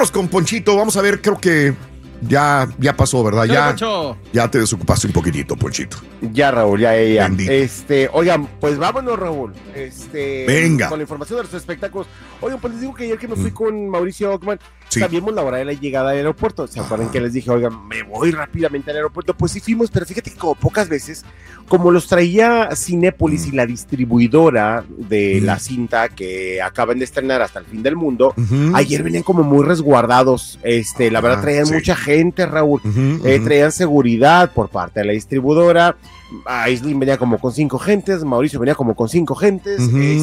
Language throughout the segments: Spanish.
vámonos con Ponchito. Vamos a ver, creo que ya pasó, ¿verdad? Ya te desocupaste un poquitito, Ponchito. Ya, Raúl, ya. Bendito. Oigan, pues vámonos, Raúl. Venga. Con la información de los espectáculos. Oigan, pues les digo que ayer que me fui con Mauricio Ockman, Sí. sabíamos la hora de la llegada al aeropuerto. ¿Se acuerdan que les dije, oigan, me voy rápidamente al aeropuerto? Pues sí fuimos, pero fíjate que como pocas veces, como los traía Cinépolis y la distribuidora de la cinta que acaban de estrenar Hasta el Fin del Mundo, ayer venían como muy resguardados. La verdad traían mucha gente, Raúl. Traían seguridad por parte de la distribuidora. Aislinn venía como con 5 gentes, Mauricio venía como con 5 gentes,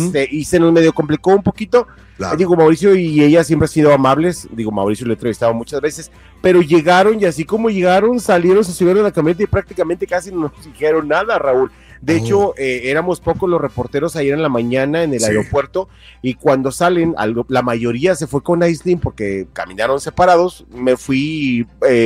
y se nos medio complicó un poquito. Claro. Digo, Mauricio y ella siempre han sido amables. Digo, Mauricio lo he entrevistado muchas veces, pero llegaron y así como llegaron, salieron, se subieron a la camioneta y prácticamente casi no nos dijeron nada, Raúl. De hecho, éramos pocos los reporteros ayer en la mañana en el aeropuerto, y cuando salen, la mayoría se fue con Aislinn porque caminaron separados. Me fui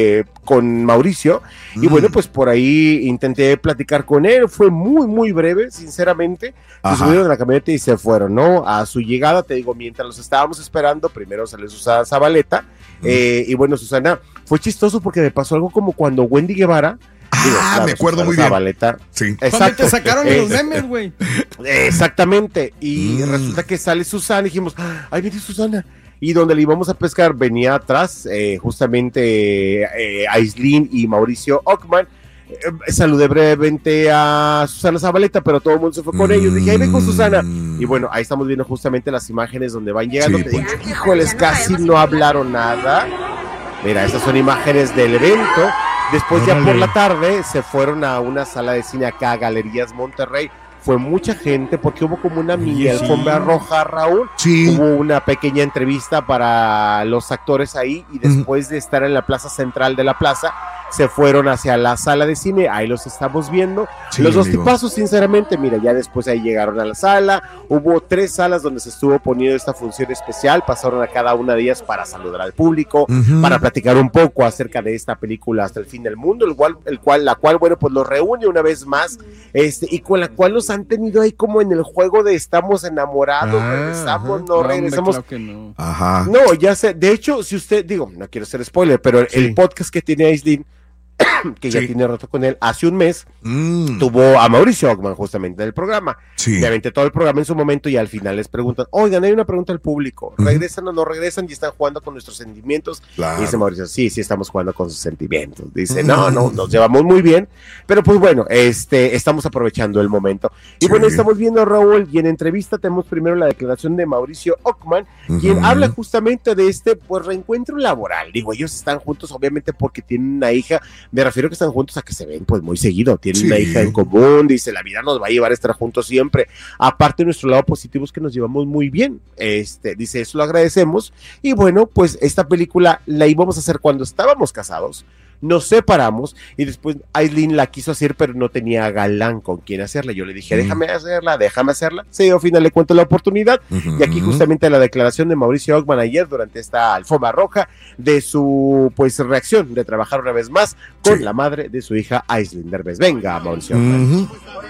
con Mauricio y bueno, pues por ahí intenté platicar con él. Fue muy, muy breve, sinceramente. Se subieron a la camioneta y se fueron, ¿no? A su llegada, te digo, mientras los estábamos esperando, primero salió Susana Zabaleta. Y bueno, Susana, fue chistoso porque me pasó algo como cuando Wendy Guevara. Me acuerdo muy bien. Zabaleta. Sí. Exacto. Te sacaron los memes, güey. Exactamente. Y resulta que sale Susana y dijimos, ahí viene Susana. Y donde le íbamos a pescar venía atrás justamente Aislinn y Mauricio Ockman. Saludé brevemente a Susana Zabaleta, pero todo el mundo se fue con ellos. Dije, ahí ven con Susana. Y bueno, ahí estamos viendo justamente las imágenes donde van llegando. Te digo, híjoles, casi no hablaron nada. Mira, estas son imágenes del evento. Después ya por la tarde se fueron a una sala de cine acá, a Galerías Monterrey. Fue mucha gente porque hubo como una mini alfombra roja, Raúl. Hubo una pequeña entrevista para los actores ahí, y después de estar en la plaza central de la plaza, se fueron hacia la sala de cine. Ahí los estamos viendo. Los dos tipazos, sinceramente, mira, ya después ahí llegaron a la sala. Hubo 3 salas donde se estuvo poniendo esta función especial. Pasaron a cada una de ellas para saludar al público, para platicar un poco acerca de esta película Hasta el Fin del Mundo, la cual, bueno, pues los reúne una vez más, y con la cual los han tenido ahí como en el juego de estamos enamorados, regresamos, no regresamos. Claro que no. No, ya sé. De hecho, si usted, digo, no quiero ser spoiler, pero el podcast que tiene Aislinn, que ya tiene rato con él, hace un mes, tuvo a Mauricio Ockman justamente del programa. Obviamente todo el programa en su momento, y al final les preguntan, oigan, hay una pregunta al público, ¿regresan o no regresan? Y están jugando con nuestros sentimientos. Y dice Mauricio, sí, estamos jugando con sus sentimientos. Dice, no, nos llevamos muy bien, pero pues bueno, estamos aprovechando el momento. Y bueno, estamos viendo a Raúl, y en entrevista tenemos primero la declaración de Mauricio Ockman, quien habla justamente de pues reencuentro laboral. Digo, ellos están juntos obviamente porque tienen una hija. Me refiero a que están juntos a que se ven pues muy seguido, tienen una hija en común. Dice, la vida nos va a llevar a estar juntos siempre. Aparte, nuestro lado positivo es que nos llevamos muy bien. Dice, eso lo agradecemos. Y bueno, pues esta película la íbamos a hacer cuando estábamos casados. Nos separamos y después Aislinn la quiso hacer, pero no tenía galán con quien hacerla. Yo le dije, déjame hacerla. Se dio, al final le cuento la oportunidad. Y aquí justamente la declaración de Mauricio Ockman ayer durante esta alfombra roja de su pues reacción de trabajar una vez más con la madre de su hija Aislinn Derbez. Venga, Mauricio Ockman.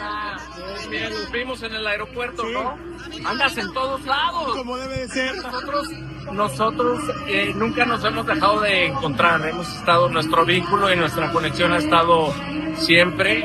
Mira, nos vimos en el aeropuerto, ¿no? Andas en todos lados. Como debe de ser. Nosotros nunca nos hemos dejado de encontrar. Hemos estado, nuestro vínculo y nuestra conexión ha estado siempre,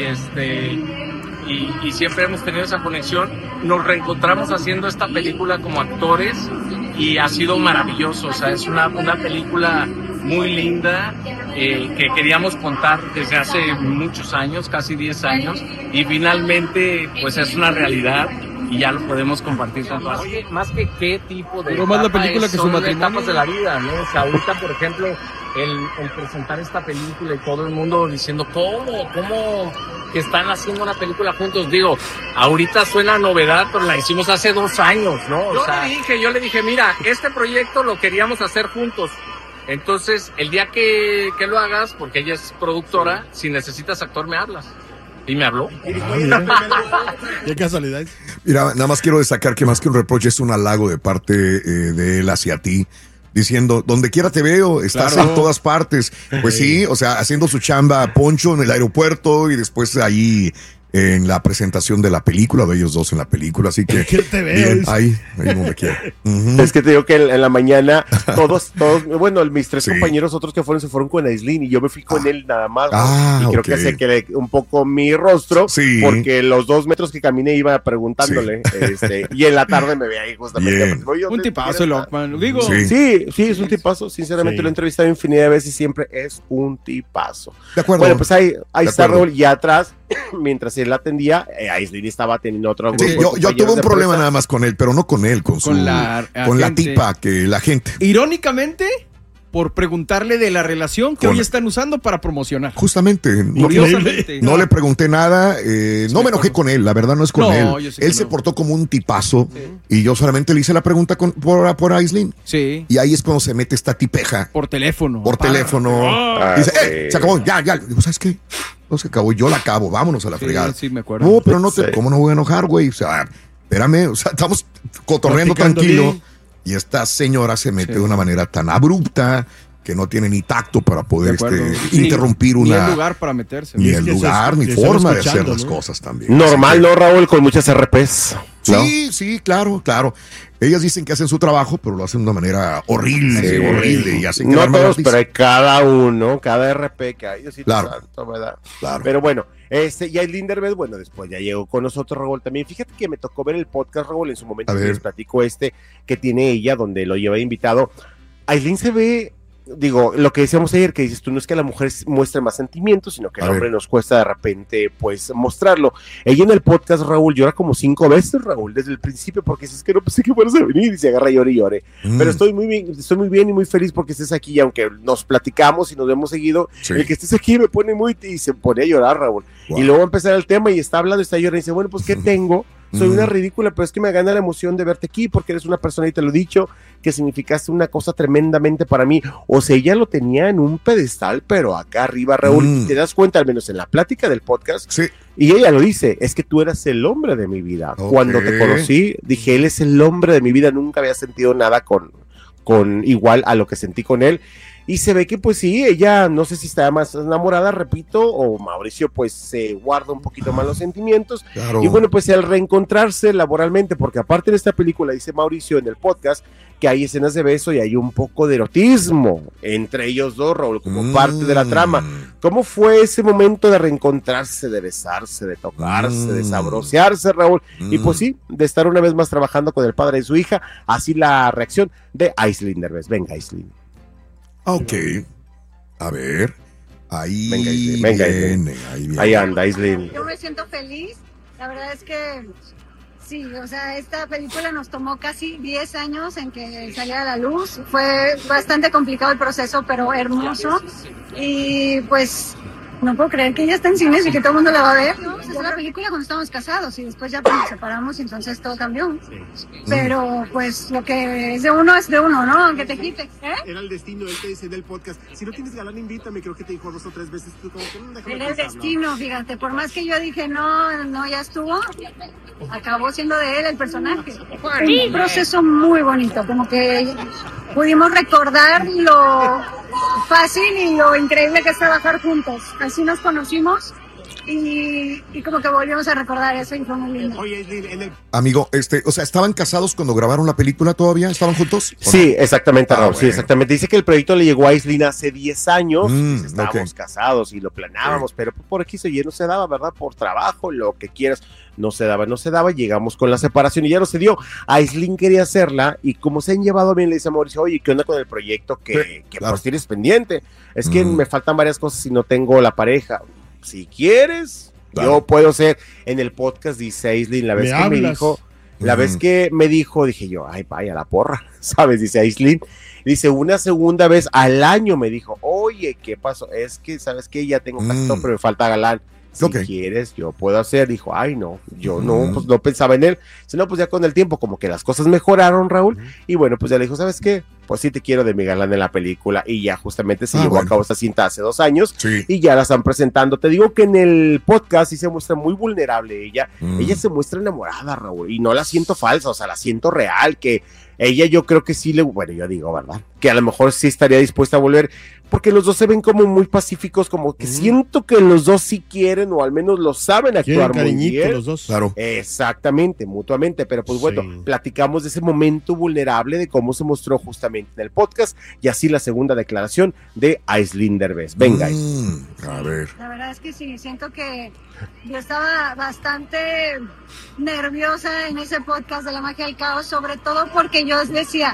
y siempre hemos tenido esa conexión. Nos reencontramos haciendo esta película como actores y ha sido maravilloso. O sea, es una película muy linda que queríamos contar desde hace muchos años, casi 10 años, y finalmente pues es una realidad y ya lo podemos compartir tan fácil. Oye, más que qué tipo de más la película que su matrimonio, etapas de la vida, ¿no? O sea, ahorita, por ejemplo, el presentar esta película y todo el mundo diciendo ¿cómo que están haciendo una película juntos? Digo, ahorita suena novedad, pero la hicimos hace 2 años, ¿no? Yo le dije, mira, este proyecto lo queríamos hacer juntos. Entonces, el día que lo hagas, porque ella es productora, si necesitas actor me hablas. Y me habló. Qué casualidad. Mira, nada más quiero destacar que más que un reproche es un halago de parte de él hacia ti, diciendo, donde quiera te veo, estás en todas partes. Pues sí, o sea, haciendo su chamba Poncho en el aeropuerto y después ahí en la presentación de la película, de ellos dos en la película, así que te veo, bien, ahí donde quiera. Es que te digo que en la mañana todos, bueno, mis tres compañeros, otros que se fueron con Aislinn y yo me fui con él nada más. Y creo que se quedé un poco mi rostro, porque los 2 metros que caminé iba preguntándole, y en la tarde me veía ahí justamente. Un tipazo, Lockman, digo. Sí, es un tipazo, sinceramente lo he entrevistado infinidad de veces y siempre es un tipazo. De acuerdo. Bueno, pues ahí está Raúl, y atrás, mientras él atendía, Aislinn estaba teniendo otro grupo. Yo tuve un problema nada más con él, pero no con él, con la tipa, que la gente. Irónicamente, por preguntarle de la relación que hoy están usando para promocionar. Justamente, no le pregunté nada, no me enojé con él, la verdad no es con él. Él se portó como un tipazo y yo solamente le hice la pregunta por Aislinn. Sí. Y ahí es cuando se mete esta tipeja. Por teléfono. Dice, se acabó, ya. Digo, ¿sabes qué? No se acabó, yo la acabo, vámonos a la fregada. Sí, me acuerdo. No, pero ¿cómo no voy a enojar, güey? O sea, espérame, o sea, estamos cotorreando tranquilo. Y esta señora se mete de una manera tan abrupta que no tiene ni tacto para poder interrumpir ni el lugar para meterse. Ni el lugar, ni forma de hacer las cosas también. Normal, ¿no, Raúl? Con muchas RPs. Sí, claro. Ellas dicen que hacen su trabajo, pero lo hacen de una manera horrible. Y hacen no todos, pero hay cada uno, cada RP que hay. Claro. Pero bueno, y Aislinn Derbez, bueno, después ya llegó con nosotros, Raúl, también. Fíjate que me tocó ver el podcast, Raúl, en su momento que les platico que tiene ella, donde lo lleva invitado. Aislinn se ve, digo, lo que decíamos ayer, que dices tú, no es que la mujer muestre más sentimientos, sino que el hombre nos cuesta de repente, pues, mostrarlo. Ella en el podcast, Raúl, llora como 5 veces, Raúl, desde el principio, porque es que no pensé que fueras a venir, y se agarra y llore. Pero estoy muy bien y muy feliz porque estés aquí, y aunque nos platicamos y nos vemos seguido, el que estés aquí me pone y se pone a llorar, Raúl. Wow. Y luego va a empezar el tema y está hablando, está llorando, y dice, bueno, pues, ¿qué tengo? Soy una ridícula, pero es que me gana la emoción de verte aquí porque eres una persona, y te lo he dicho, que significaste una cosa tremendamente para mí. O sea, ella lo tenía en un pedestal, pero acá arriba, Raúl, y te das cuenta, al menos en la plática del podcast, y ella lo dice, es que tú eras el hombre de mi vida. Cuando te conocí, dije, él es el hombre de mi vida, nunca había sentido nada con igual a lo que sentí con él. Y se ve que pues sí, ella no sé si estaba más enamorada, repito, o Mauricio pues se guarda un poquito más los sentimientos. Y bueno, pues al reencontrarse laboralmente, porque aparte de esta película, dice Mauricio en el podcast, que hay escenas de beso y hay un poco de erotismo entre ellos dos, Raúl, como parte de la trama. ¿Cómo fue ese momento de reencontrarse, de besarse, de tocarse, de sabrosearse, Raúl? Y pues sí, de estar una vez más trabajando con el padre de su hija, así la reacción de Aislinn Derbez. Venga, Aislinn. Ok, a ver, ahí venga, viene. Ahí anda, Aislinn. Yo me siento feliz, la verdad es que sí, o sea, esta película nos tomó casi 10 años en que saliera a la luz, fue bastante complicado el proceso, pero hermoso, y pues no puedo creer que ella está en cines y que todo el mundo la va a ver. No, es la película cuando estábamos casados y después ya pues nos separamos y entonces todo cambió. Pero pues lo que es de uno, ¿no? Aunque te quite. Era el destino, él te dice del podcast, si no tienes galán, invítame, creo que te dijo 2 o 3 veces. Tú como que era el destino, fíjate, por más que yo dije no, ya estuvo, acabó siendo de él el personaje. Un proceso muy bonito, como que pudimos recordar lo fácil y lo increíble que es trabajar juntos. Así nos conocimos y como que volvimos a recordar eso y fue muy lindo. Amigo, o sea, ¿estaban casados cuando grabaron la película todavía? ¿Estaban juntos? Sí, exactamente, Raúl, sí, exactamente. Dice que el proyecto le llegó a Aislinn hace 10 años, estábamos casados y lo planeábamos, pero por aquí no se daba, ¿verdad? Por trabajo, lo que quieras, no se daba, llegamos con la separación y ya no se dio. Aislinn quería hacerla y como se han llevado bien, le dice a Mauricio, oye, ¿qué onda con el proyecto que pues tienes pendiente? Es que me faltan varias cosas y no tengo la pareja. Si quieres, yo puedo ser. En el podcast dice Aislinn, la vez que me dijo, dije yo, ay, vaya la porra, ¿sabes? Dice Aislinn, dice, una segunda vez al año me dijo, oye, ¿qué pasó? Es que, ¿sabes qué? Ya tengo cacto, pero me falta galán. Si quieres, yo puedo hacer. Dijo, ay, no, yo no, pues no pensaba en él. Sino, pues ya con el tiempo, como que las cosas mejoraron, Raúl. Y bueno, pues ya le dijo, ¿sabes qué? Pues sí te quiero de mi galán en la película. Y ya justamente se llevó a cabo esta cinta hace 2 años. Y ya la están presentando. Te digo que en el podcast sí se muestra muy vulnerable ella. Ella se muestra enamorada, Raúl. Y no la siento falsa, o sea, la siento real. Que ella yo creo que sí bueno, yo digo, ¿verdad? Que a lo mejor sí estaría dispuesta a volver, porque los dos se ven como muy pacíficos, como que siento que los dos sí quieren, o al menos lo saben actuar muy bien. Los dos. Claro. Exactamente, mutuamente, pero pues bueno, platicamos de ese momento vulnerable, de cómo se mostró justamente en el podcast, y así la segunda declaración de Aislinn Derbez. Venga. A ver. La verdad es que sí, siento que yo estaba bastante nerviosa en ese podcast de La Magia del Caos, sobre todo porque yo decía,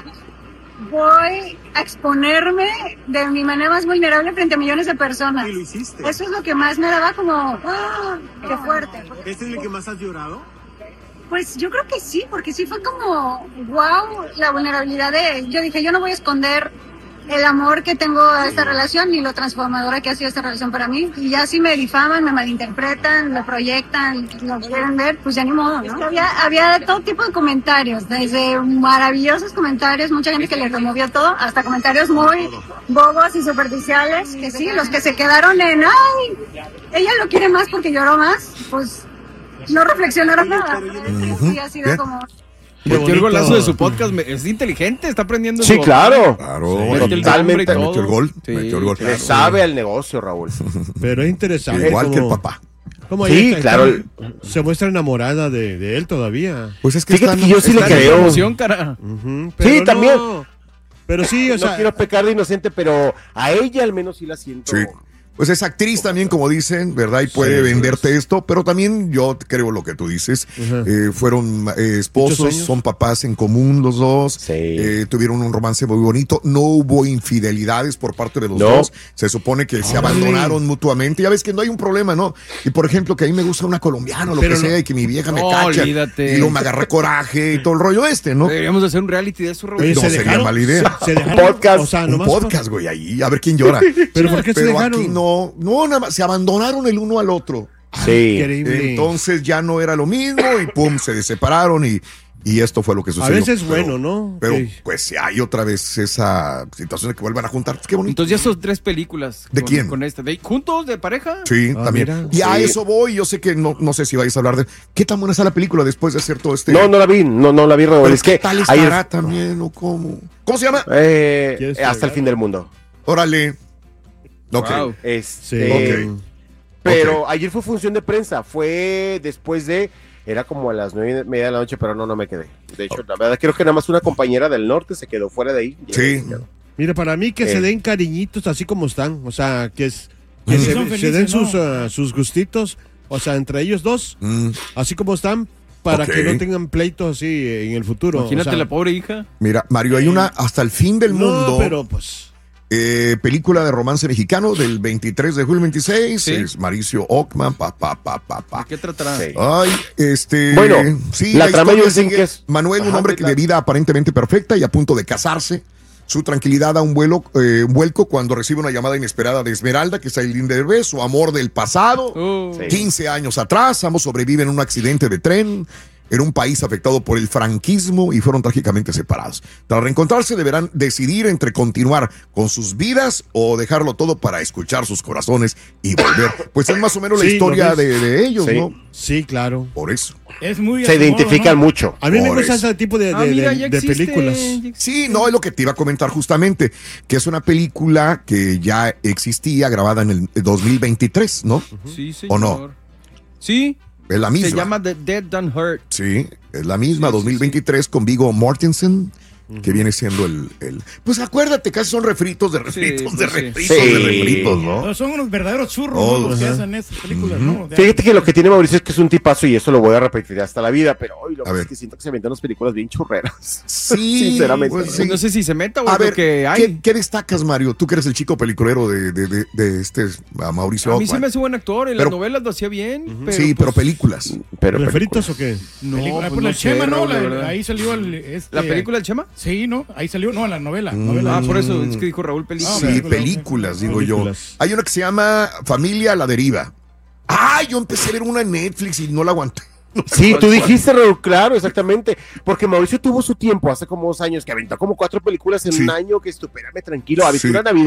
voy a exponerme de mi manera más vulnerable frente a millones de personas. Y lo hiciste. Eso es lo que más me daba como, qué fuerte. ¿Este es el que más has llorado? Pues yo creo que sí, porque sí fue como, wow, la vulnerabilidad yo dije, yo no voy a esconder el amor que tengo a esta relación ni lo transformadora que ha sido esta relación para mí, y ya si me difaman, me malinterpretan, lo proyectan, lo quieren ver, pues ya ni modo, ¿no? Había todo tipo de comentarios, desde maravillosos comentarios, mucha gente que le removió todo, hasta comentarios muy bobos y superficiales, que sí, los que se quedaron en, ay, ella lo quiere más porque lloró más, pues no reflexionaron nada. Sí, ha sido como... Metió el golazo de su podcast, es inteligente, está aprendiendo. Sí, claro. Totalmente. Metió el gol. Metió el gol. Le sabe al negocio, Raúl. Pero es interesante. Igual que el papá. Como sí, claro. Se muestra enamorada de él todavía. Pues es que fíjate que yo sí le creo. Emoción, cara. Sí, también. Pero sí, o sea. No quiero pecar de inocente, pero a ella al menos sí la siento. Sí. Pues es actriz también, como dicen, ¿verdad? Y puede venderte esto, pero también yo creo lo que tú dices. Fueron esposos, son papás en común los dos. Sí. Tuvieron un romance muy bonito. No hubo infidelidades por parte de los dos. Se supone que se abandonaron mutuamente. Ya ves que no hay un problema, ¿no? Y por ejemplo, que a mí me gusta una colombiana o lo que sea, y que mi vieja me cacha. Olvídate. Y luego me agarré coraje y todo el rollo ¿no? Deberíamos hacer un reality de eso, Raúl. Oye, No sería mala idea. Un podcast. O sea, Un podcast, güey, ahí. A ver quién llora. Pero ¿por qué se dejaron? Aquí no, nada más, se abandonaron el uno al otro. Sí. Increíble. Entonces ya no era lo mismo y pum, se separaron y esto fue lo que sucedió. A veces es bueno, ¿no? Pero Sí. pues si hay otra vez esa situación de que vuelvan a juntar, pues qué bonito. Entonces ya son 3 películas. ¿De quién? Con esta. ¿Juntos, de pareja? Sí, también. Mira. Y a Sí. eso voy, yo sé que no sé si vais a hablar de qué tan buena está la película después de hacer todo este. No la vi, no la vi, Raúl. Pero Es que ¿qué tal ayer, estará también o cómo? ¿Cómo se llama? hasta el fin del mundo. Órale. Ok. Wow. Ok. Pero ayer fue función de prensa, fue después era como a las 9:30 de la noche, pero no me quedé. De hecho, la verdad creo que nada más una compañera del norte se quedó fuera de ahí. Sí. Mira, para mí que se den cariñitos así como están, o sea, que se den sus gustitos, o sea, entre ellos dos, así como están, para que no tengan pleitos así en el futuro. Imagínate o sea, la pobre hija. Mira, Mario, hay una hasta el fin del mundo. No, pero pues... película de romance mexicano del 23 de julio 26. Sí. Es Mauricio Ockman. ¿Qué tratará? Sí. Ay, Bueno, sí, la trama historia yo sé sigue. que es... Manuel, un Ajá, hombre de vida aparentemente perfecta y a punto de casarse. Su tranquilidad da un vuelco cuando recibe una llamada inesperada de Esmeralda, que es Aislinn Derbez, su amor del pasado. 15 años atrás, ambos sobreviven en un accidente de tren en un país afectado por el franquismo y fueron trágicamente separados. Tras reencontrarse deberán decidir entre continuar con sus vidas o dejarlo todo para escuchar sus corazones y volver. Pues es más o menos la historia de ellos, Sí. ¿no? Sí, claro. Por eso. Es muy Se identifican mucho. A mí me Por gusta eso. ese tipo de Mira, ya existe, películas. Sí, no, es lo que te iba a comentar justamente, que es una película que ya existía, grabada en el 2023, ¿no? Sí, señor. ¿O no? Sí. Es la misma. Se llama The Dead Don't Hurt. Sí, es la misma, 2023 con Viggo Mortensen, que viene siendo el... Pues acuérdate, casi son refritos de refritos, Sí, de pues sí. refritos, Sí. de refritos, ¿no? Son unos verdaderos churros, Oh, ¿no? Los que ajá. hacen esas películas, ¿no? Fíjate que lo que tiene Mauricio es que es un tipazo y eso lo voy a repetir hasta la vida, pero hoy lo A que ver. es que siento que se inventan unas películas bien churreras. Sí, Sinceramente. pues sí. No sé si se meta o A es ver, lo que hay. ¿qué destacas, Mario? Tú que eres el chico peliculero de a Mauricio A mí se Ockman. me hace buen actor. En Pero- las novelas lo hacía bien. Pero, Sí, pero pues, películas. Pero ¿Refritos o qué? No, Película, pues por no el sé, Chema, ¿no? Raúl, la verdad. Ahí salió ¿La película del Chema? Sí, ¿no? Ahí salió, no, la novela. Ah, por eso es que dijo Raúl película. Sí, película, películas, digo películas. yo. Hay una que se llama Familia a la Deriva. Ah, yo empecé a ver una en Netflix y no la aguanté. Sí, tú dijiste, Raúl, claro, exactamente. Porque Mauricio tuvo su tiempo hace como 2 años que aventó como 4 películas en Sí. un año, que estupérame tranquilo, aventura Sí. navideña,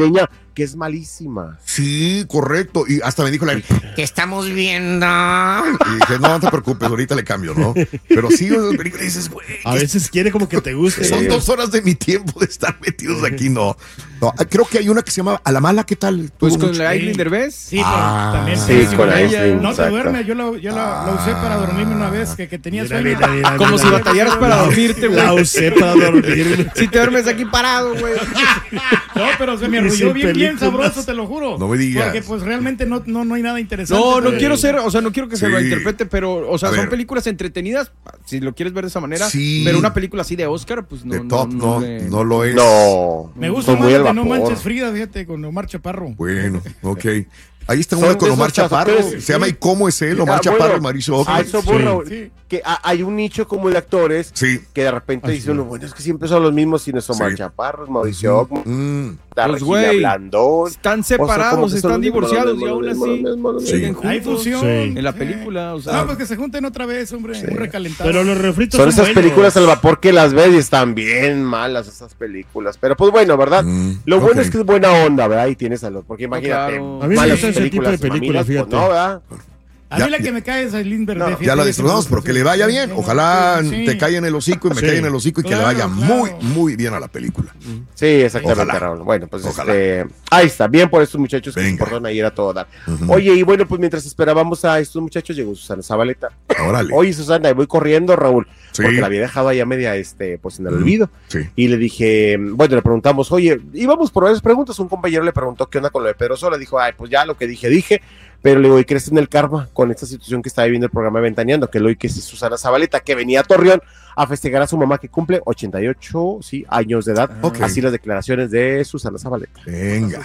que es malísima. Sí, correcto. Y hasta me dijo ¿qué estamos viendo? Y dije, no te preocupes, ahorita le cambio, ¿no? Pero sí, dices, güey. A veces quiere como que te guste. Son 2 horas de mi tiempo de estar metidos aquí, no. Creo que hay una que se llama A la Mala, ¿qué tal? Pues con la Aislinn Derbez. Sí, también. Sí, con ella. No te duermes, yo la usé para dormirme una vez que tenía sueño. Como si batallaras para dormirte, güey. La usé para dormir. Si te duermes aquí parado, güey. No, pero se me arrulló bien sabroso, te lo juro. No me digas. Porque pues realmente no hay nada interesante. No quiero ser, o sea, no quiero que se lo interprete, pero, o sea, A son ver. películas entretenidas, si lo quieres ver de esa manera, Sí. pero una película así de Oscar, pues no. De top, no lo es. No. Me gusta más de No Manches Frida, fíjate, con Omar Chaparro. Bueno, ok. Ahí está Son una con de Omar esos Chaparro. actores, Se llama ¿Y cómo es él? Omar Chaparro y Mauricio Ockman. A eso que hay un nicho como de actores que de repente dicen, bueno, es que siempre son los mismos, si no es Omar Chaparro, es Mauricio Ockman, Pues, güey, Blandón. están separados, están divorciados y aún así siguen juntos. Hay fusión. Sí. En la película, o sea. No, pues que se junten otra vez, hombre, un recalentado. Pero los refritos Son esas buenos. películas al vapor que las ves y están bien malas esas películas. Pero pues bueno, ¿verdad? Lo bueno es que es buena onda, ¿verdad? Y tiene salud. Porque imagínate, claro. A mí me malas gusta ese tipo de películas, mamilas, fíjate. pues, no, ¿verdad? A mí la que me cae es Aislinn Derbez. Ya la destrozamos, pero que le vaya bien. Ojalá te caiga en el hocico y me caiga en el hocico y que le vaya muy, muy bien a la película. Sí, exactamente, Ojalá. Raúl. Bueno, pues ahí está, bien por estos muchachos que se portan a ir a todo dar. Oye, y bueno, pues mientras esperábamos a estos muchachos, llegó Susana Zabaleta. Órale. Oye, Susana, y voy corriendo, Raúl, Sí. porque la había dejado allá media, pues en el olvido. Sí. Y le dije, bueno, le preguntamos, oye, íbamos por varias preguntas, un compañero le preguntó qué onda con lo de Pedro Sola, dijo, ay, pues ya lo que dije, pero le digo, ¿y crees en el karma con esta situación que está viviendo el programa Ventaneando? Que lo y que si Susana Zabaleta, que venía a Torreón a festejar a su mamá que cumple 88 años de edad. Así las declaraciones de Susana Zabaleta. Venga.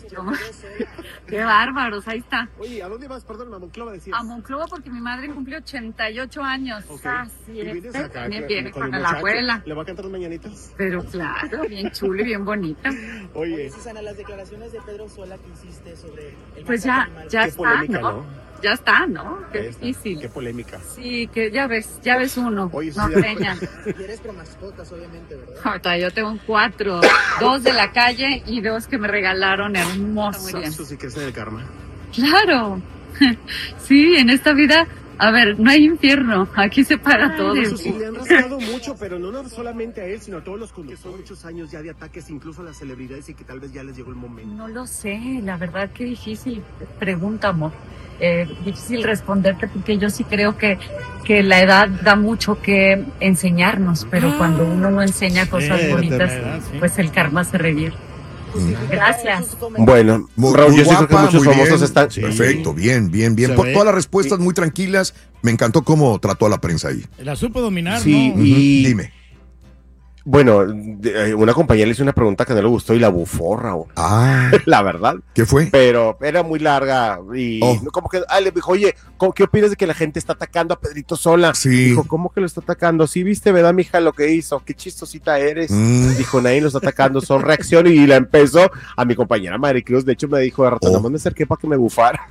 Qué bárbaros, ahí está. Oye, ¿a dónde vas? Perdón, a Monclova decías. A Monclova porque mi madre cumplió 88 años. Así ¿Y es. vienes acá También viene con el para la muchacho? abuela. ¿Le va a cantar las mañanitas? Pero claro, bien chulo y bien bonita. Oye, Susana, las declaraciones de Pedro Sola que hiciste sobre el Pues maltrato ya animal. ya Qué está, polémica, ¿no? ¿no? Ya está, ¿no? Qué Ahí está. difícil. Qué polémica. Sí, que ya ves uno. Oye, sí, no ya- peña. Y eres pro mascotas, obviamente, ¿verdad? Ahorita yo tengo 4, 2 de la calle y 2 que me regalaron hermosos. Eso sí que es en el karma. Claro. Sí, en esta vida, a ver, no hay infierno. Aquí se paga todo. Eso sí, le han rasgado mucho, pero no solamente a él, sino a todos los que son muchos años ya de ataques, incluso a las celebridades, y que tal vez ya les llegó el momento. No lo sé, la verdad que difícil pregunta, amor. Difícil responderte porque yo sí creo que la edad da mucho que enseñarnos, pero cuando uno no enseña cosas bonitas, pues el karma se revierte. Gracias. Bueno, Muy, Raúl, muy yo sí creo que guapa, muchos muy famosos bien. están... Perfecto, bien. Se Por ve. todas las respuestas muy tranquilas. Me encantó cómo trató a la prensa ahí. La supo dominar, Sí, ¿no? y... Dime. Bueno, una compañera le hizo una pregunta que no le gustó y la bufó, Raúl. La verdad. ¿Qué fue? Pero era muy larga y como que le dijo, oye, ¿qué opinas de que la gente está atacando a Pedrito Sola? Sí. Dijo, ¿cómo que lo está atacando? Sí, viste, ¿verdad, mija, lo que hizo? Qué chistosita eres. Dijo, nadie lo está atacando, son reacciones. Y la empezó a mi compañera Maricruz. De hecho, me dijo de rato, nomás me acerqué para que me bufara.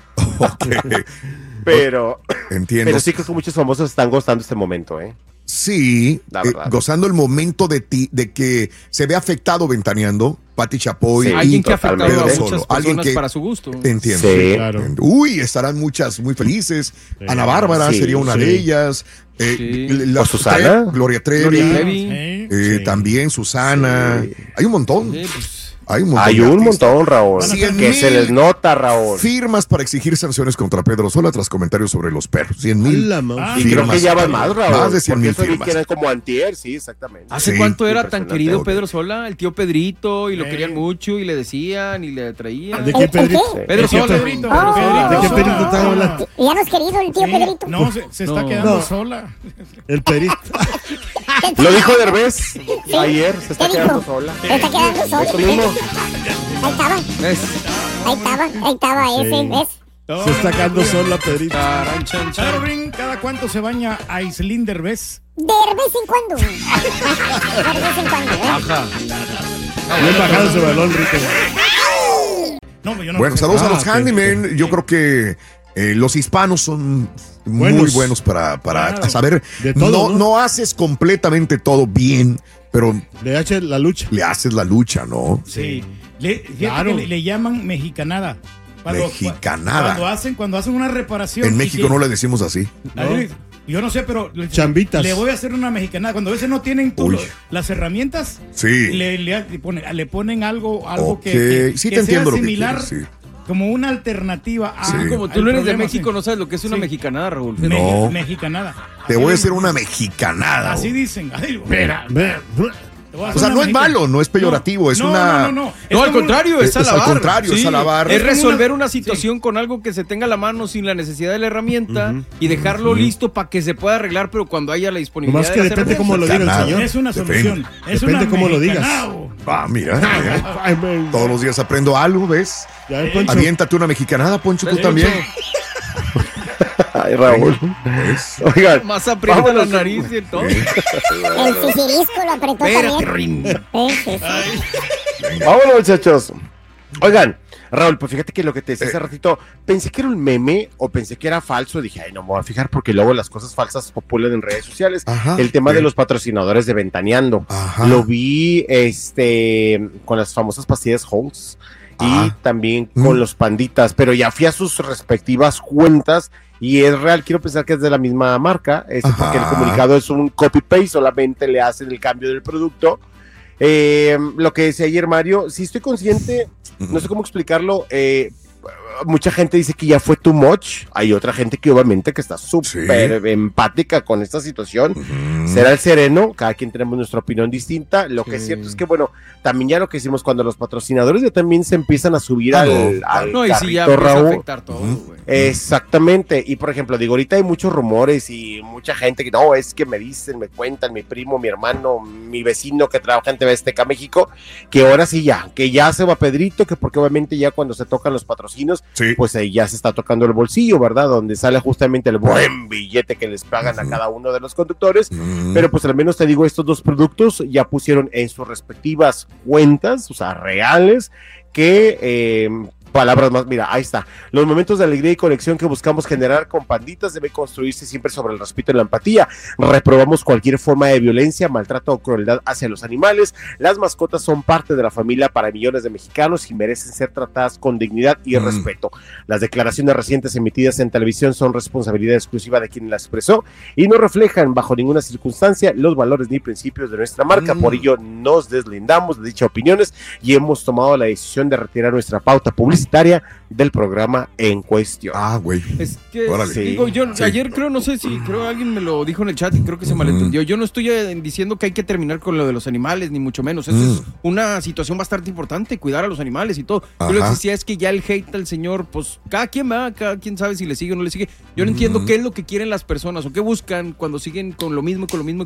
Pero, entiendo. Pero sí creo que muchos famosos están gozando este momento, ¿eh? Sí, gozando el momento de que se ve afectado Ventaneando, Pati Chapoy. Sí, alguien que ha afectado Pedro a muchas Solo. personas Alguien que, para su gusto. Entiendo. Sí. Claro. Uy, estarán muchas muy felices. Ana Bárbara Sí, sería una sí. de ellas. ¿O Susana? Gloria Trevi. Gloria Trevi. También Susana. Hay un montón. Sí, pues, Hay un montón. Hay de un artistas. montón, Raúl. 100,000 Que se les nota, Raúl. Firmas para exigir sanciones contra Pedro Sola tras comentarios sobre los perros. 100,000. Y creo que ya van más, Raúl. Más de 100,000 porque eso vi firmas. que eran como antier, sí, exactamente. ¿Hace Sí. cuánto era tan Impresionante. querido Pedro Sola? El tío Pedrito, y lo querían mucho, y le decían, y le traían. ¿De qué Pedrito? Pedro ¿De qué Sola. Pedrito? ¿De qué Pedrito están hablando? Ya no es querido el tío Pedrito. No, se está No. quedando No. sola. El Pedrito. Lo dijo Derbez ayer, se está ¿Qué quedando dijo? sola. Se está quedando Eso solo. mismo. Ahí estaba ese, ¿ves? Se está sacando sola, Pedrito. Charan, chan, chan. Claro, Ring, ¿cada cuánto se baña Aislinn Derbez? De vez en cuando. De vez en cuando, ¿eh? Ajá. Bien bajado ese balón, Rico. No, yo no Bueno, sé. saludos a los ok, handymen. Yo creo que Los hispanos son muy buenos para saber. De todo, no haces completamente todo bien, pero le haces la lucha. Le haces la lucha, ¿no? Sí. Le llaman mexicanada. Mexicanada. Cuando hacen una reparación. En México no le decimos así. ¿No? Yo no sé, pero chambitas. Le voy a hacer una mexicanada. Cuando a veces no tienen las herramientas, sí. le ponen algo que sí te entiendo sea similar, lo que quieres, sí. como una alternativa a... Sí. Como tú no eres de México, no sabes lo que es una mexicanada, Raúl. No. Mexicanada. Te voy a hacer una mexicanada. Así dicen. O sea, no es malo, no es peyorativo, es una... No, al contrario, es alabar. Al contrario, es alabar. Es resolver una situación con algo que se tenga a la mano sin la necesidad de la herramienta y dejarlo listo para que se pueda arreglar, pero cuando haya la disponibilidad. Más que depende cómo lo diga el señor. Es una solución. Depende cómo lo digas. Mira. Todos los días aprendo algo, ¿ves? Aviéntate una mexicanada, Poncho, tú también. Ay, Raúl. Oigan, más aprieta la nariz y todo. El sisirisco lo apretó también. Vámonos, muchachos. Oigan, Raúl, pues fíjate que lo que te decía hace ratito, pensé que era un meme o pensé que era falso. Dije, ay, no me voy a fijar porque luego las cosas falsas populan en redes sociales. Ajá, el tema de los patrocinadores de Ventaneando. Ajá. Lo vi con las famosas pastillas Halls y también con los panditas, pero ya fui a sus respectivas cuentas. Y es real, quiero pensar que es de la misma marca, porque el comunicado es un copy-paste, solamente le hacen el cambio del producto. Lo que decía ayer Mario, sí estoy consciente, no sé cómo explicarlo, mucha gente dice que ya fue too much, hay otra gente que obviamente que está súper empática con esta situación, será el sereno, cada quien tenemos nuestra opinión distinta, lo que es cierto es que bueno, también ya lo que hicimos cuando los patrocinadores ya también se empiezan a subir al no, carrito, y si ya empieza a afectar todo, güey. Exactamente, y por ejemplo, digo, ahorita hay muchos rumores y mucha gente que no, es que me dicen, me cuentan, mi primo, mi hermano, mi vecino que trabaja en TV Azteca México, que ahora sí que ya se va Pedrito, que porque obviamente ya cuando se tocan los patrocinios, pues ahí ya se está tocando el bolsillo, ¿verdad? Donde sale justamente el buen billete que les pagan a cada uno de los conductores, pero pues al menos te digo, estos dos productos ya pusieron en sus respectivas cuentas, o sea, reales, que palabras más, mira, ahí está. Los momentos de alegría y conexión que buscamos generar con panditas deben construirse siempre sobre el respeto y la empatía. Reprobamos cualquier forma de violencia, maltrato o crueldad hacia los animales. Las mascotas son parte de la familia para millones de mexicanos y merecen ser tratadas con dignidad y respeto. Las declaraciones recientes emitidas en televisión son responsabilidad exclusiva de quien las expresó y no reflejan bajo ninguna circunstancia los valores ni principios de nuestra marca. Por ello nos deslindamos de dichas opiniones y hemos tomado la decisión de retirar nuestra pauta publicitaria del programa en cuestión. Güey. Es que, digo, yo ayer creo alguien me lo dijo en el chat y creo que se malentendió. Yo no estoy diciendo que hay que terminar con lo de los animales, ni mucho menos. Eso es una situación bastante importante, cuidar a los animales y todo. Yo lo que decía es que ya el hate al señor, pues cada quien sabe si le sigue o no le sigue. Yo no entiendo qué es lo que quieren las personas o qué buscan cuando siguen con lo mismo, con el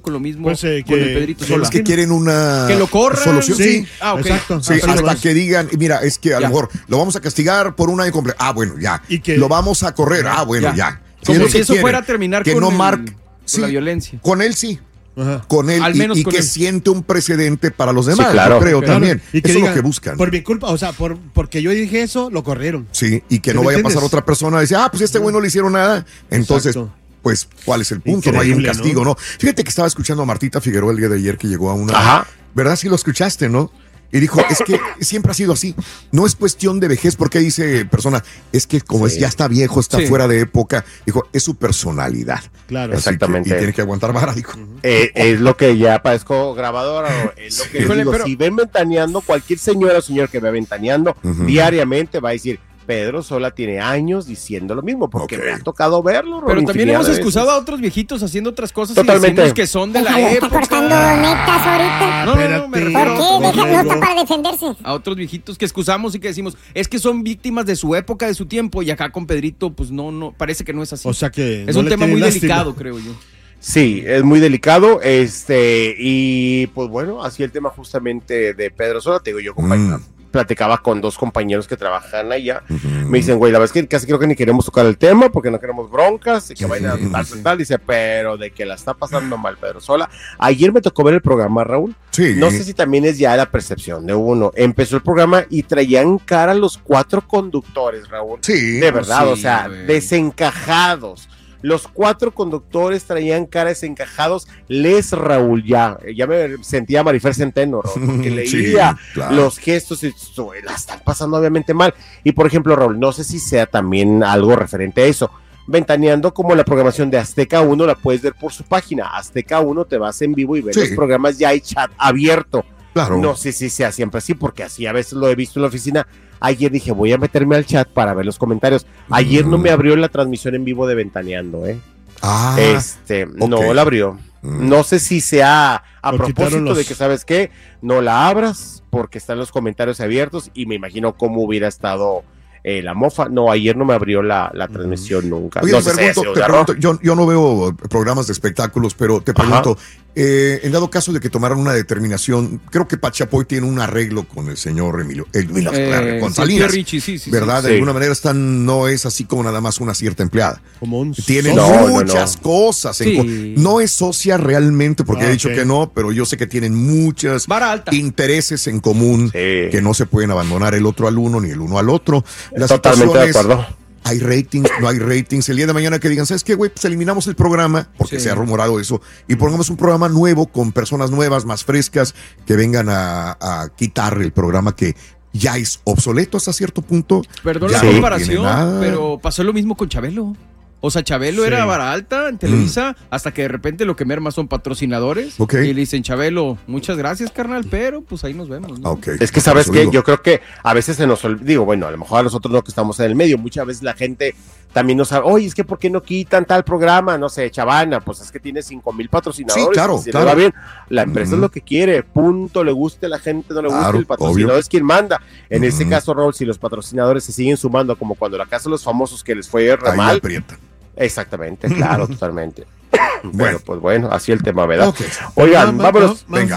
Pedrito Sola. Es que quieren una que lo corran. Solución. Sí, okay. Exacto. Sí, hasta que digan, mira, es que a lo mejor lo vamos a castigar por un año completo. Bueno, ya. ¿Y que lo vamos a correr. Bueno, ya. Como si eso fuera a terminar que con no con la violencia. Con él sí. Con él al menos y con que él. Siente un precedente para los demás, claro. yo creo también. Y que eso digan, es lo que buscan. Por mi culpa, o sea, porque yo dije eso, lo corrieron. Sí, y que no vaya a pasar otra persona a decir, pues este güey no le hicieron nada. Entonces, pues, ¿cuál es el punto? No hay un castigo, ¿no? Fíjate que estaba escuchando a Martita Figueroa el día de ayer que llegó a una... ¿Verdad? Sí lo escuchaste, ¿no? Y dijo, es que siempre ha sido así. No es cuestión de vejez, porque dice persona, es que como ya está viejo, está fuera de época. Dijo, es su personalidad. Claro, exactamente. Y tiene que aguantar vara, dijo. Es lo que ya parezco grabadora. Es lo que digo, si ven Ventaneando, cualquier señora o señor que vea Ventaneando diariamente va a decir, Pedro Sola tiene años diciendo lo mismo, porque me ha tocado verlo. Pero también hemos excusado a otros viejitos haciendo otras cosas. Totalmente. Y decimos que son de la época. Está cortando netas ahorita. No, me refiero. ¿Por qué? No está para defenderse. A otros viejitos que excusamos y que decimos, es que son víctimas de su época, de su tiempo, y acá con Pedrito, pues no, parece que no es así. O sea que es un tema muy delicado, creo yo. Sí, es muy delicado, y pues bueno, así el tema justamente de Pedro Sola, te digo yo, compañero. platicaba con 2 compañeros que trabajan allá. Me dicen, güey, la verdad es que casi creo que ni queremos tocar el tema porque no queremos broncas y que vayan a tal. Dice, pero de que la está pasando mal Pedro Sola. Ayer me tocó ver el programa, Raúl. Sí. No sé si también es ya la percepción de uno. Empezó el programa y traían cara los 4 conductores, Raúl. Sí. De verdad, sí, o sea, desencajados. Los 4 conductores traían cara desencajados. Raúl, ya me sentía Marifer Centeno, Raúl, porque leía los gestos y la están pasando obviamente mal. Y por ejemplo, Raúl, no sé si sea también algo referente a eso. Ventaneando como la programación de Azteca 1 la puedes ver por su página. Azteca 1 te vas en vivo y ves los programas, ya hay chat abierto. Claro. No sé si sea siempre así, porque así a veces lo he visto en la oficina. Ayer dije, voy a meterme al chat para ver los comentarios. Ayer no me abrió la transmisión en vivo de Ventaneando, no la abrió. No sé si sea a propósito de que, ¿sabes qué? No la abras porque están los comentarios abiertos y me imagino cómo hubiera estado la mofa. No, ayer no me abrió la transmisión nunca. Oye, no te pregunto, yo no veo programas de espectáculos, pero te pregunto, en dado caso de que tomaran una determinación, creo que Pachapoy tiene un arreglo con el señor Emilio con Salinas, ¿verdad? De alguna manera no es así como nada más una cierta empleada. Tiene muchas cosas. No es socia realmente, porque he dicho que no, pero yo sé que tienen muchos intereses en común que no se pueden abandonar el otro al uno ni el uno al otro. Totalmente de acuerdo. Hay ratings, no hay ratings. El día de mañana que digan, ¿sabes qué, güey? Pues eliminamos el programa, porque se ha rumorado eso, y pongamos un programa nuevo con personas nuevas, más frescas, que vengan a quitar el programa que ya es obsoleto hasta cierto punto. Perdón la comparación, pero pasó lo mismo con Chabelo. O sea, Chabelo era vara alta en Televisa hasta que de repente lo que merma son patrocinadores. Y le dicen, Chabelo, muchas gracias, carnal, pero pues ahí nos vemos, ¿no? Es que, ¿sabes qué? Yo creo que a veces se nos olvida, digo, bueno, a lo mejor a nosotros no que estamos en el medio, muchas veces la gente también no sabe, oye, es que ¿por qué no quitan tal programa? No sé, Chavana, pues es que tiene 5,000 patrocinadores. Sí, claro, si le va bien, la empresa es lo que quiere, punto, le guste a la gente, no le guste, el patrocinador es quien manda. En este caso, Raúl, si los patrocinadores se siguen sumando, como cuando la Casa de los Famosos que les fue re mal. Exactamente, claro, totalmente. Bueno, pues bueno, así el tema, ¿verdad? Oigan, vámonos. Más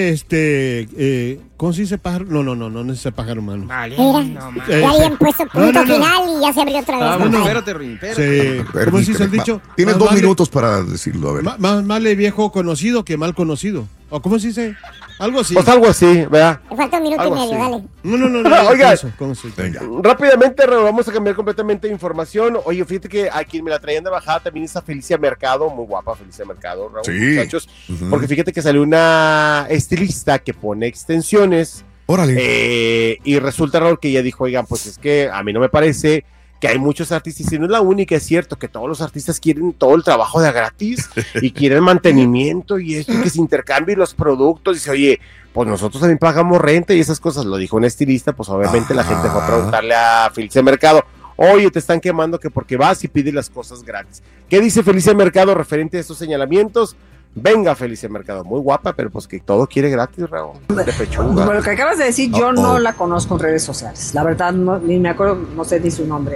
vale, ¿cómo se dice pájaro? No es ese pájaro humano. Vale, ya habían puesto punto final y ya se abrió otra vez. Bueno, espérate, Rin, ¿cómo se dice el dicho? Tienes 2 minutos para decirlo, a ver. Más vale viejo conocido que mal conocido. ¿O cómo se dice? Algo así. Pues algo así, ¿verdad? Me falta 1 minuto y medio, dale. No. Oigan, ¿cómo se dice? Rápidamente vamos a cambiar completamente de información. Oye, fíjate que a quien me la traían de bajada también está Felicia Mercado, muy guapa Felicia Mercado, Raúl, muchachos. Porque fíjate que salió una estilista que pone extensiones. Órale. Y resulta, Raúl, que ella dijo, oigan, pues es que a mí no me parece que hay muchos artistas, y no es la única, es cierto que todos los artistas quieren todo el trabajo de gratis y quieren mantenimiento y esto, y que se intercambien los productos. Dice, oye, pues nosotros también pagamos renta y esas cosas. Lo dijo un estilista, pues obviamente la gente fue a preguntarle a Felicia Mercado, oye, te están quemando que porque vas y pides las cosas gratis. ¿Qué dice Felicia Mercado referente a estos señalamientos? Venga, Felicia Mercado, muy guapa, pero pues que todo quiere gratis, Raúl, de pechuga. Bueno, lo que acabas de decir, yo no la conozco en redes sociales. La verdad, ni me acuerdo, no sé ni su nombre.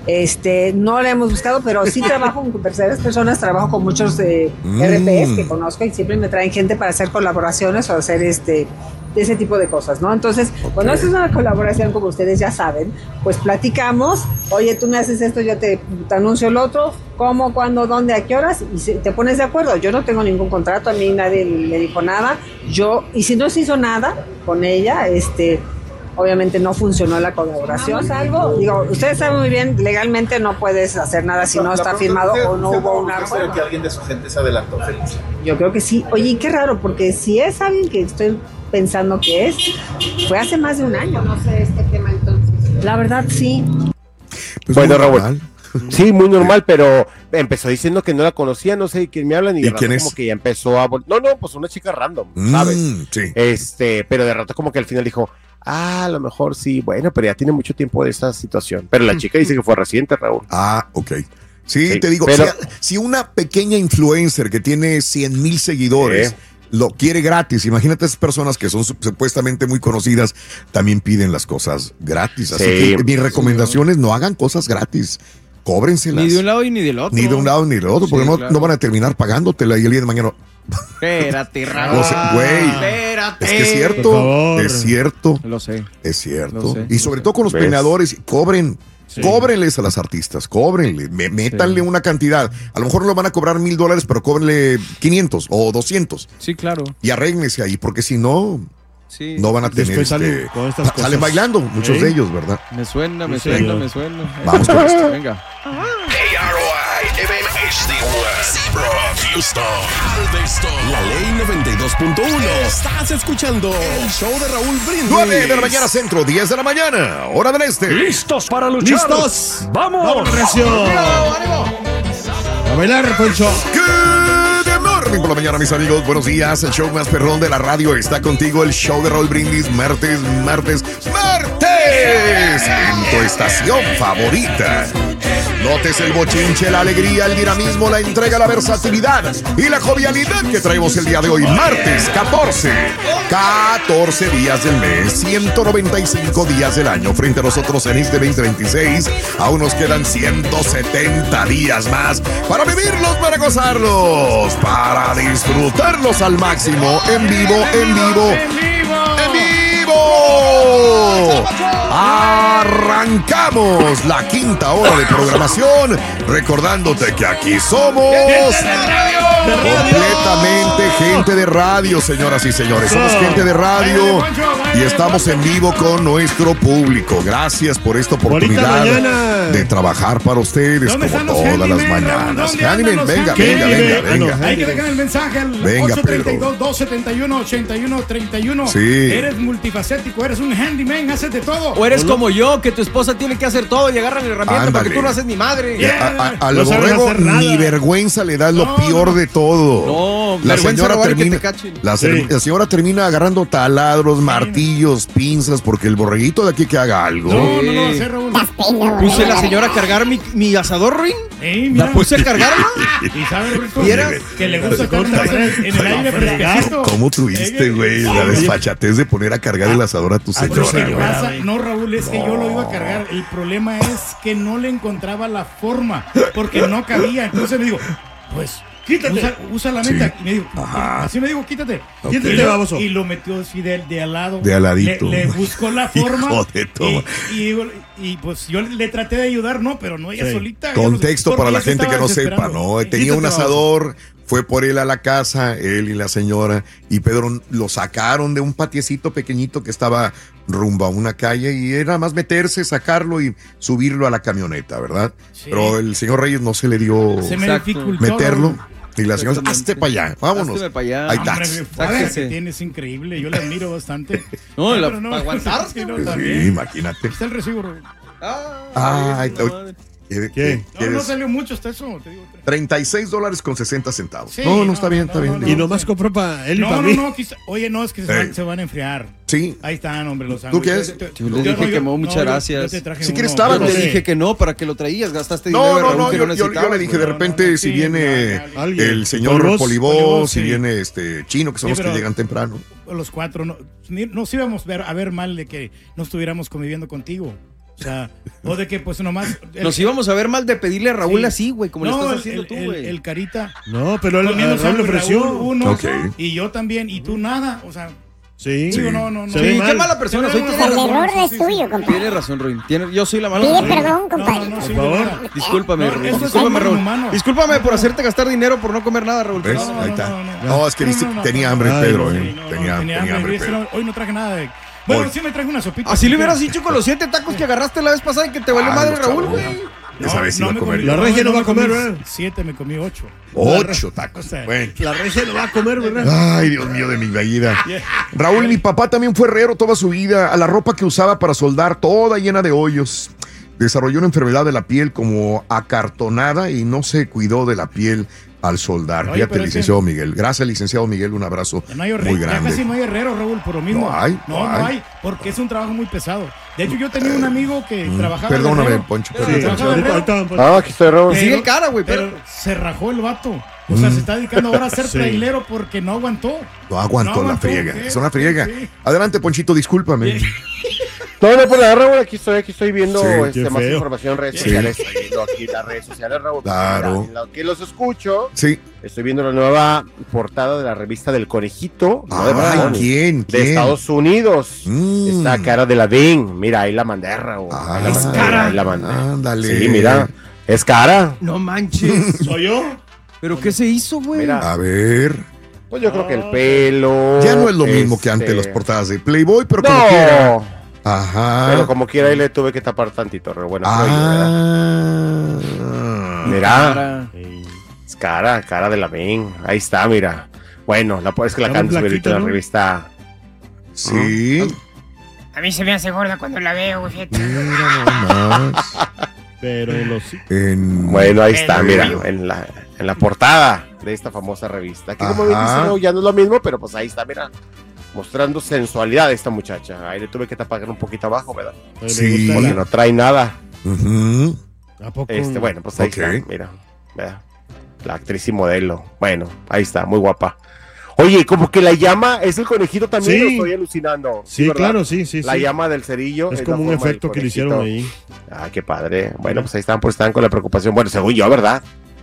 No la hemos buscado, pero sí trabajo con terceras personas, trabajo con muchos RPs que conozco y siempre me traen gente para hacer colaboraciones o hacer ese tipo de cosas, ¿no? Entonces, cuando haces una colaboración, como ustedes ya saben, pues platicamos, oye, tú me haces esto, yo te anuncio el otro, cómo, cuándo, dónde, a qué horas, y te pones de acuerdo. Yo no tengo ningún contrato, a mí nadie le dijo nada, y si no se hizo nada con ella, obviamente no funcionó la colaboración. Algo, digo, ustedes saben muy bien, legalmente no puedes hacer nada si no está firmado o no hubo una acuerdo. Que alguien de su gente se adelantó, Felicia. Yo creo que sí. Oye, qué raro, porque si es alguien que estoy pensando que fue hace más de un año. No sé este tema entonces. La verdad, sí. Pues bueno, Raúl. Sí, muy normal, pero empezó diciendo que no la conocía, no sé de quién me hablan, y de rato como que ya empezó a... No, pues una chica random, ¿sabes? Sí. Pero de rato como que al final dijo, a lo mejor sí, bueno, pero ya tiene mucho tiempo de esta situación. Pero la chica dice que fue reciente, Raúl. Ok. Sí, te digo, pero, si una pequeña influencer que tiene 100,000 seguidores lo quiere gratis, imagínate esas personas que son supuestamente muy conocidas, también piden las cosas gratis. Así que mi recomendación es no hagan cosas gratis. Cóbrenselas. Ni de un lado ni del otro. Ni de un lado ni del otro, porque no van a terminar pagándotelas y el día de mañana, Espérate, Raúl. Güey. Espérate. Es que es cierto. Es cierto. Lo sé. Es cierto. Y sobre todo con los peinadores, cobren. Sí. Cóbrenles a las artistas, cóbrenle, métanle una cantidad. A lo mejor no lo van a cobrar $1,000, pero cóbrenle 500 o 200. Sí, claro. Y arréglense ahí, porque si no, no van a tener. Salen bailando, muchos de ellos, ¿verdad? Me suena. Vamos con esto. Venga. KROI, MMHD1, Houston, Galveston, La Ley 92.1. Estás escuchando el show de Raúl Brindis. 9 de la mañana centro, 10 de la mañana, hora del este. ¿Listos para luchar? ¡Listos! ¡Vamos! ¡Ánimo! A bailar, Poncho. Good morning por la mañana, mis amigos. Buenos días. El show más perrón de la radio está contigo. El show de Raúl Brindis. Martes. En tu estación favorita. Notes el bochinche, la alegría, el dinamismo, la entrega, la versatilidad y la jovialidad que traemos el día de hoy. Martes 14 días del mes, 195 días del año. Frente a nosotros en este 2026, aún nos quedan 170 días más para vivirlos, para gozarlos, para disfrutarlos al máximo, en vivo. Arrancamos la quinta hora de programación, recordándote que aquí somos completamente gente de radio, señoras y señores. Somos gente de radio y estamos en vivo con nuestro público. Gracias por esta oportunidad de trabajar para ustedes como todas las mañanas. Animen, venga. Hay que dejar el mensaje al 832-271-8131. Sí. Eres multifacético, eres un handyman, haces de todo. O eres como yo, que tu esposa tiene que hacer todo y agarra la herramienta porque tú no haces ni madre. Al borrego ni vergüenza le da lo peor de todo. No, la señora termina agarrando taladros, martillos, pinzas, porque el borreguito de aquí que haga algo. No, Raúl. Puse la señora a cargar mi asador, Ruin. La puse a cargarla. Y sabes, que le gusta en el aire fresquecito. ¿Cómo tuviste, güey, la desfachatez de poner a cargar el asador a tu señora? No, Raúl, es que yo lo iba a cargar. El problema es que no le encontraba la forma, porque no cabía. Entonces me digo, pues, quítate, usa la meta. Y me digo, así me digo, quítate. Y lo metió así de al lado. De aladito. Le buscó la forma. Hijo de todo. Y pues yo le traté de ayudar, pero no ella solita. Contexto para la gente que no sepa, ¿no? Tenía un asador. Fue por él a la casa, él y la señora, y Pedro lo sacaron de un patiecito pequeñito que estaba rumbo a una calle, y era más meterse, sacarlo y subirlo a la camioneta, ¿verdad? Sí. Pero el señor Reyes no se le dio meterlo. Y la señora, hazte para allá, vámonos. Hazte para allá. Ahí está. Que tienes increíble, yo le admiro bastante. Para aguantarse. Sí, imagínate. Está el recibo, Robert. ¿Qué? No salió mucho hasta eso, te digo. $36.60. Sí, no, está bien, está bien. Y nomás compró para él y para mí. Oye, no, es que se van a enfriar. Sí. Ahí están, hombre, los ¿Tú qué es? Yo le dije que no, muchas gracias. Si quieres estar, yo te dije que no, para que lo traías, gastaste dinero. Yo le dije, de repente, si viene el señor Polibó, si viene Chino, que son los que llegan temprano. Los cuatro, nos íbamos a ver mal de que no estuviéramos conviviendo contigo. O sea, o de que pues nomás... Nos íbamos a ver mal de pedirle a Raúl así, güey, como le estás haciendo tú, güey. El Carita. No, pero Raúl le ofreció uno, y yo también, y tú nada, o sea... Sí. Digo, no. Sí, qué mala persona soy. El error es tuyo, compadre. Tiene razón, Ruin. Yo soy la mala persona. Pide perdón, compadre. Por favor. Discúlpame, Ruin. Discúlpame, Raúl. Discúlpame por hacerte gastar dinero por no comer nada, Raúl. ¿Ves? Ahí está. No, es que tenía hambre, Pedro. Tenía hambre. Hoy no traje nada de... Bueno, sí me traje una sopita. Así le hubieras dicho con los 7 tacos que agarraste la vez pasada y que te valió madre, Raúl, güey. Esa vez iba a comer. La regia no va a comer, ¿verdad? 7, me comí 8. 8 tacos. Bueno. La regia no va a comer, ¿verdad? Ay, Dios mío de mi vida. Raúl, mi papá también fue herrero toda su vida. A la ropa que usaba para soldar, toda llena de hoyos. Desarrolló una enfermedad de la piel como acartonada y no se cuidó de la piel al soldar. Fíjate, licenciado Miguel. Gracias, licenciado Miguel. Un abrazo muy grande. Ya casi no hay herrero, Raúl, por lo mismo. No hay, porque es un trabajo muy pesado. De hecho, yo tenía un amigo que trabajaba. Perdóname, Poncho. Aquí estoy, Raúl. Sigue el cara, güey. Pero se rajó el vato. O sea, se está dedicando ahora a ser trailero porque no aguantó. No aguantó la friega. Es una friega. Sí. Adelante, Ponchito, discúlpame. No, por la Raúl, aquí estoy viendo más feo. información en redes sociales. Estoy viendo aquí las redes sociales, Raúl. Claro. Que los escucho. Sí. Estoy viendo la nueva portada de la revista del Conejito. ¿Quién? De Estados Unidos. Esta Cara Delevingne. Mira, ahí la mandé, Raúl. Es Cara. Ahí la mandé. Ándale. Sí, mira. Es Cara. No manches. ¿Soy yo? ¿Pero qué se hizo, güey? Mira. A ver. Pues yo creo que el pelo. Ya no es lo mismo que antes las portadas de Playboy, pero como quiera. Ajá. Pero como quiera ahí le tuve que tapar tantito, bueno. Mira. Es Cara Delevingne. Ahí está, mira. Bueno, es que la canta en la revista. Sí. A mí se me hace gorda cuando la veo, fíjate. Pero bueno, ahí está, mira, en la portada de esta famosa revista. Que como bien dice, ya no es lo mismo, pero pues ahí está, mira. Mostrando sensualidad de esta muchacha. Ahí le tuve que tapar un poquito abajo, ¿verdad? Sí. Porque no trae nada. ¿A poco? Bueno, pues ahí está, mira. ¿Verdad? La actriz y modelo. Bueno, ahí está, muy guapa. Oye, como que la llama es el conejito también, lo estoy alucinando. Sí, claro, sí. La llama del cerillo. Es como un efecto que le hicieron ahí. Ah, qué padre. Bueno, pues ahí están con la preocupación. Bueno, según yo, ¿verdad?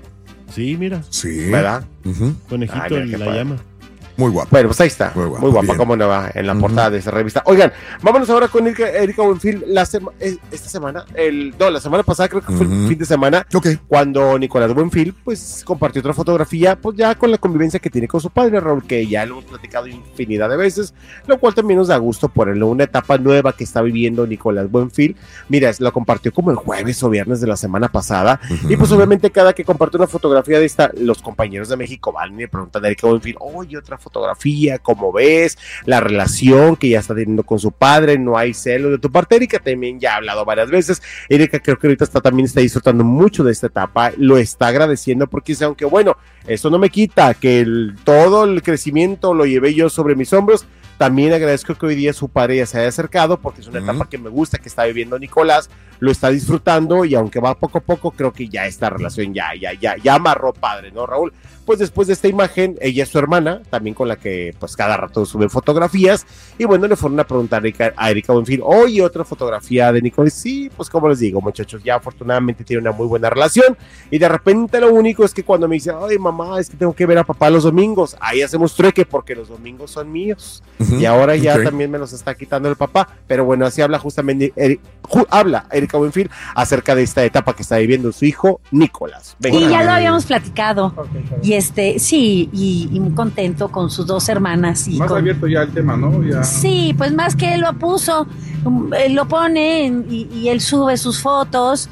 Sí, mira. Sí. ¿Verdad? Conejito la llama. Muy guapa. Bueno, pues ahí está. Muy guapa, cómo no va en la portada de esa revista. Oigan, vámonos ahora con Erika Buenfil. Esta semana, la semana pasada creo que fue el fin de semana, cuando Nicolás Buenfil pues compartió otra fotografía, pues ya con la convivencia que tiene con su padre, Raúl, que ya lo hemos platicado infinidad de veces, lo cual también nos da gusto por una etapa nueva que está viviendo Nicolás Buenfil. Mira, lo compartió como el jueves o viernes de la semana pasada, y pues obviamente cada que comparte una fotografía de esta, los compañeros de México van y le preguntan a Erika Buenfil, oye, otra fotografía, ¿cómo ves? La relación que ya está teniendo con su padre, no hay celos de tu parte. Erika también ya ha hablado varias veces. Erika creo que ahorita también está disfrutando mucho de esta etapa, lo está agradeciendo porque dice, aunque bueno, eso no me quita que todo el crecimiento lo llevé yo sobre mis hombros, también agradezco que hoy día su padre ya se haya acercado porque es una etapa que me gusta, que está viviendo Nicolás, lo está disfrutando y aunque va poco a poco, creo que ya esta relación ya amarró padre, ¿no, Raúl? Pues después de esta imagen, ella es su hermana, también con la que pues cada rato sube fotografías, y bueno, le fueron a preguntar a Erika Buenfil, oye, otra fotografía de Nicolás. Sí, pues como les digo, muchachos, ya afortunadamente tiene una muy buena relación, y de repente lo único es que cuando me dice, ay mamá, es que tengo que ver a papá los domingos, ahí hacemos trueque porque los domingos son míos, y ahora ya también me los está quitando el papá, pero bueno, así habla justamente habla Erika Buenfil acerca de esta etapa que está viviendo su hijo Nicolás. Venga. Sí, ya lo habíamos platicado. Y sí, y muy contento con sus dos hermanas. Y más abierto ya el tema, ¿no? Ya. Sí, pues más que él lo puso, él lo pone y él sube sus fotos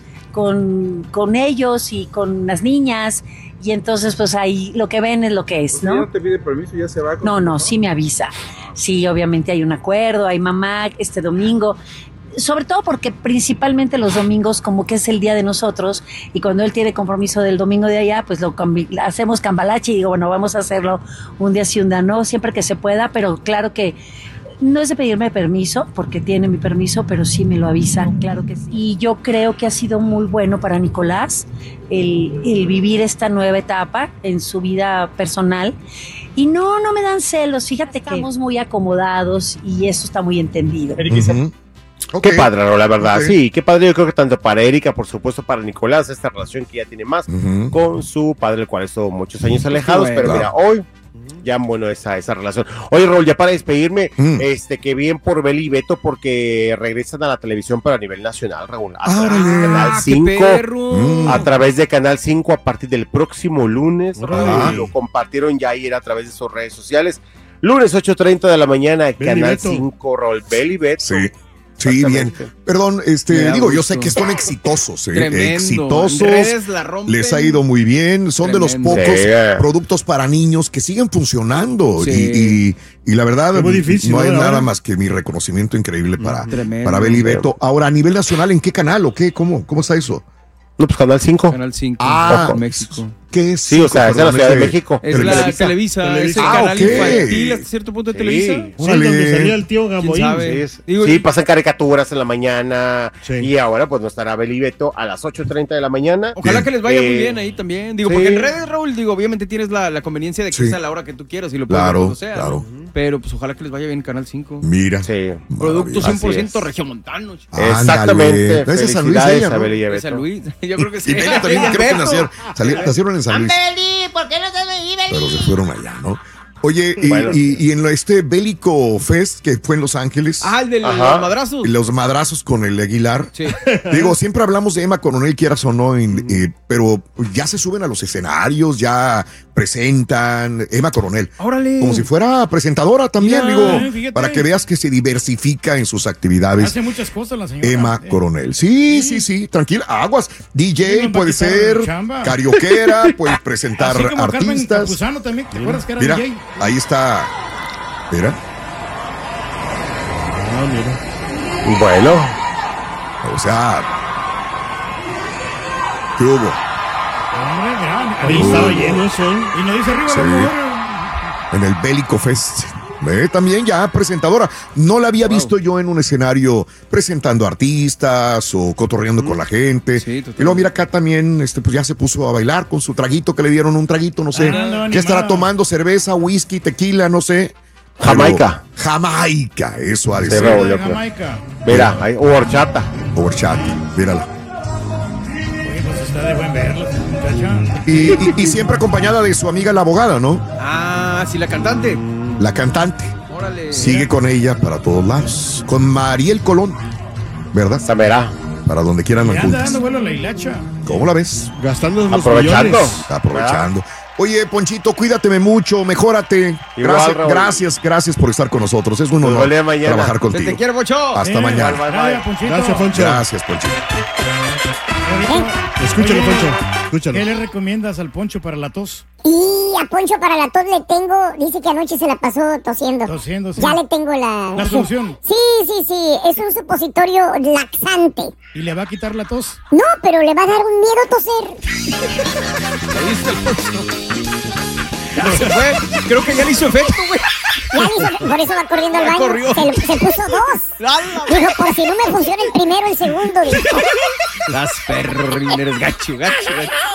con ellos y con las niñas. Y entonces, pues ahí lo que ven es lo que es, ¿no? ¿Ya no te pide permiso? ¿Ya se va? No, sí me avisa. Sí, obviamente hay un acuerdo, hay mamá este domingo. Sobre todo porque principalmente los domingos como que es el día de nosotros y cuando él tiene compromiso del domingo de allá, pues hacemos cambalache y digo, bueno, vamos a hacerlo un día sí, un día no, siempre que se pueda, pero claro que no es de pedirme permiso, porque tiene mi permiso, pero sí me lo avisan, claro que sí. Y yo creo que ha sido muy bueno para Nicolás el vivir esta nueva etapa en su vida personal. Y no me dan celos, fíjate que estamos muy acomodados y eso está muy entendido. Qué padre, la verdad, sí, qué padre. Yo creo que tanto para Erika, por supuesto, para Nicolás, esta relación que ya tiene más con su padre, el cual estuvo muchos años alejados, pero mira, hoy ya bueno esa relación. Oye, Raúl, ya para despedirme, que bien por Beli y Beto porque regresan a la televisión pero a nivel nacional, Raúl, a través de Canal 5, a través de Canal 5 a partir del próximo lunes. Lo compartieron ya ayer a través de sus redes sociales. Lunes 8:30 de la mañana, Canal 5, Raúl, Beli y Beto. Sí, bien. Perdón, yo sé que son exitosos, exitosos. Les ha ido muy bien. Son de los pocos productos para niños que siguen funcionando. Y la verdad, no hay nada más que mi reconocimiento increíble para Beli y Beto. Ahora, a nivel nacional, ¿en qué canal o qué? ¿Cómo está eso? No, pues Canal 5. Canal 5. México. ¿Qué es? Sí, o sea, es de la Ciudad de México. Es la Televisa, es el canal infantil hasta cierto punto de Televisa. Sí, donde salía el tío Gamboín. Sí, pasan caricaturas en la mañana. Y ahora pues no estará Beli y Beto a las 8:30 de la mañana. Ojalá que les vaya muy bien ahí también. Digo, porque en redes, Raúl, obviamente tienes la conveniencia de que sea a la hora que tú quieras y lo puedes ver cuando sea. Claro. Pero pues ojalá que les vaya bien en Canal 5. Mira. Productos 100% regiomontanos. Exactamente. ¿Es de San Luis ella, no? De San Luis. Yo creo que sí. Y Beli también creo que nacieron en San Luis. ¿Por qué no estás ahí, Beli? Pero se fueron allá, ¿no? Oye, y en este Bélico Fest que fue en Los Ángeles. El de los madrazos. Los madrazos con el Aguilar. Sí. Digo, siempre hablamos de Emma Coronel, quieras o no, pero ya se suben a los escenarios, ya presentan Emma Coronel. ¡Órale! Como si fuera presentadora también, Fíjate. digo, para que veas que se diversifica en sus actividades. Hace muchas cosas la señora. Emma Coronel. Sí, tranquila, aguas. DJ puede ser, carioquera, puede presentar así como artistas. Carmen Campuzano también, ¿te acuerdas que era Mira, DJ? ahí está. Mira. Mira. Bueno. O sea, ¿qué hubo? Hombre, mira, ahí estaba lleno eso. Y no dice arriba Sí. la mujer. En el Bélico Fest. También ya presentadora. No la había visto yo en un escenario presentando artistas o cotorreando con la gente. Sí, y luego mira acá también, pues ya se puso a bailar con su traguito, que le dieron un traguito, no sé. ¿Qué estará tomando? ¿Cerveza, whisky, tequila? No sé. Jamaica. Jamaica, eso ha de ser. Jamaica. Mira, hay horchata. Horchata, mírala. Oye, pues está de buen verla, muchacha. Y siempre acompañada de su amiga la abogada, ¿no? Sí, la cantante. La cantante. Órale. Sigue con ella para todos lados. Con Mariel Colón, ¿verdad? Samerá. Para donde quieran la anda juntas. dando vuelo a la hilacha. ¿Cómo la ves? Gastando los Aprovechando. millones. Aprovechando. Oye, Ponchito, cuídateme mucho, mejórate. Igual, Raúl. Gracias por estar con nosotros. Es un honor trabajar contigo. Te quiero, Pocho. Hasta mañana. Gracias, Ponchito. Gracias, Poncho. Gracias, Ponchito. Escúchalo, Poncho. Escúchalo. ¿Qué le recomiendas al Poncho para la tos? Y a Poncho para la tos le tengo, dice que anoche se la pasó tosiendo. Tosiendo, sí. Ya le tengo la solución. Sí, es un supositorio laxante. ¿Y le va a quitar la tos? No, pero le va a dar un miedo toser. ¿Lo viste el Poncho? Ya se fue. Creo que ya le hizo efecto, güey. Por eso va corriendo al Ya baño. corrió. Se puso 2. Dijo, por si no me funciona el primero, el segundo. Dijo. Las perro, eres gacho.